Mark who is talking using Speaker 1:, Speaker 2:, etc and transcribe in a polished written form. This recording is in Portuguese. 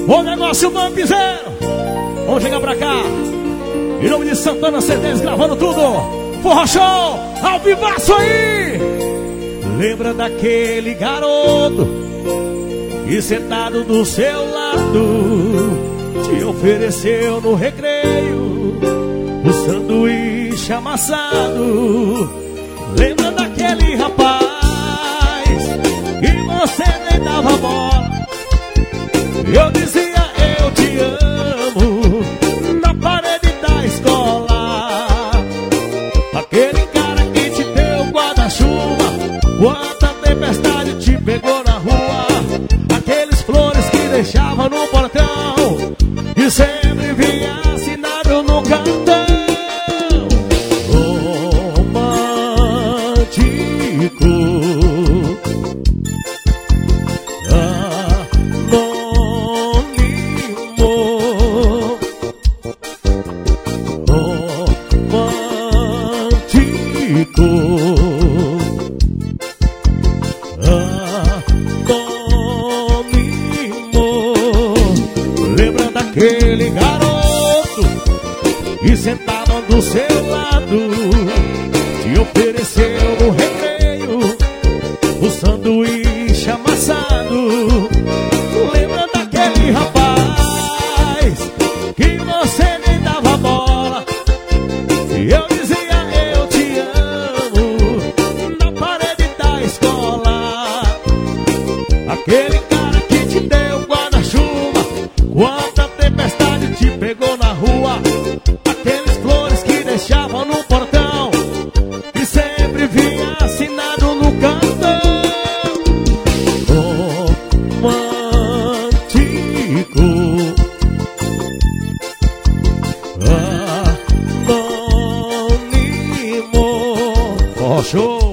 Speaker 1: O negócio Vampizeiro. Vamos chegar pra cá. Em nome de Santana CDs, gravando tudo. Forró Show, ao vivaço aí. Lembra daquele garoto que sentado do seu lado te ofereceu no recreio o sanduíche amassado? Lembra daquele rapaz que você nem dava bola? Eu dizia eu te amo na parede da escola. Aquele cara que te deu guarda-chuva quanta tempestade te pegou na rua. Aqueles flores que deixava no portão e sempre vinha assinado no cartão. Romântico, lembra daquele garoto que sentava do seu lado te ofereceu no recreio o sanduíche amassado? Lembra daquele rapaz que você nem dava bola? E eu dizia eu te amo na parede da escola. Aquele cara que te deu guarda-chuva quanta tempestade te pegou na rua. Aqueles flores que deixavam no portão e sempre vinha assinado no cartão. Romântico, anônimo. Forró Show.